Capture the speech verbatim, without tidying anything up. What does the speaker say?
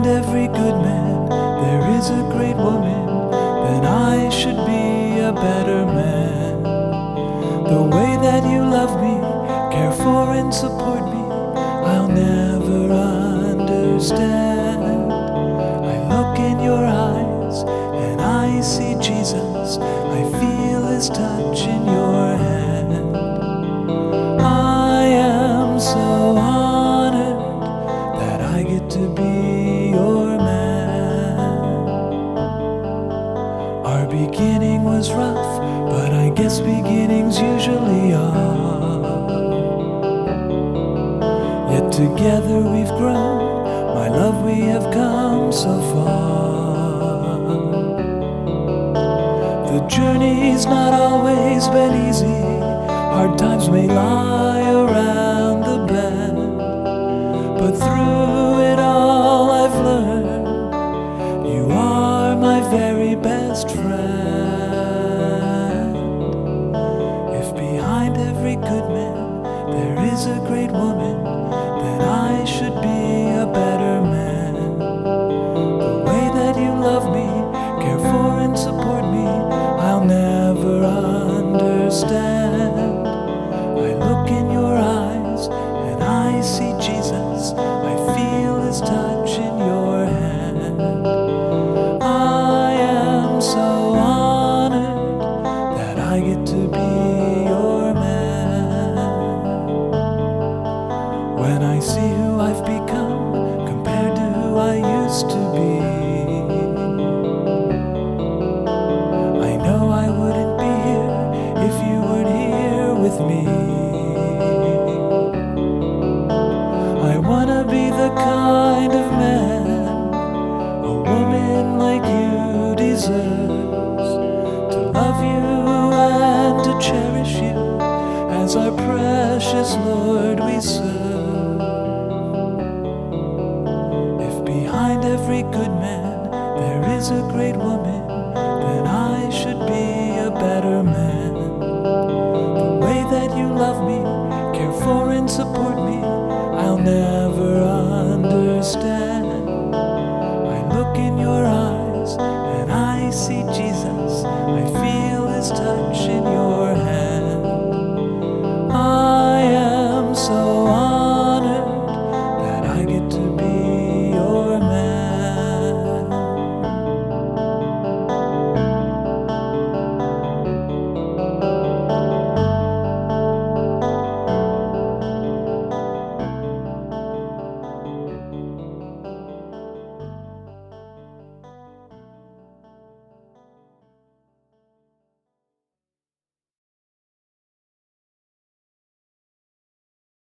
every good man there is a great woman, then I should be a better man. The way that you love me, care for and support me, I'll never understand. I look in your eyes and I see Jesus, I feel his touch in your hand. I am so honored that I get to be your man. Our beginning was rough, but I guess beginnings usually are. Yet together we've grown, my love, we have come so far. The journey's not always been easy, hard times may lie around the bend, but through it all I've learned you are my very best friend. If behind every good man there is a great woman, then I should be a better man. The way that you love me, care for and support me, I'll never understand. I look in your eyes and I see Jesus, I feel his touch in your hand. I am so honored that I get to be your man. When I see who I've become compared to who I used to be, I know I wouldn't be here if you weren't here with me. I wanna be the kind of man a woman like you deserves, to love you and to cherish you as our precious Lord we serve. If behind every good man there is a great woman, then I should be a better man. The way that you love me, care for and support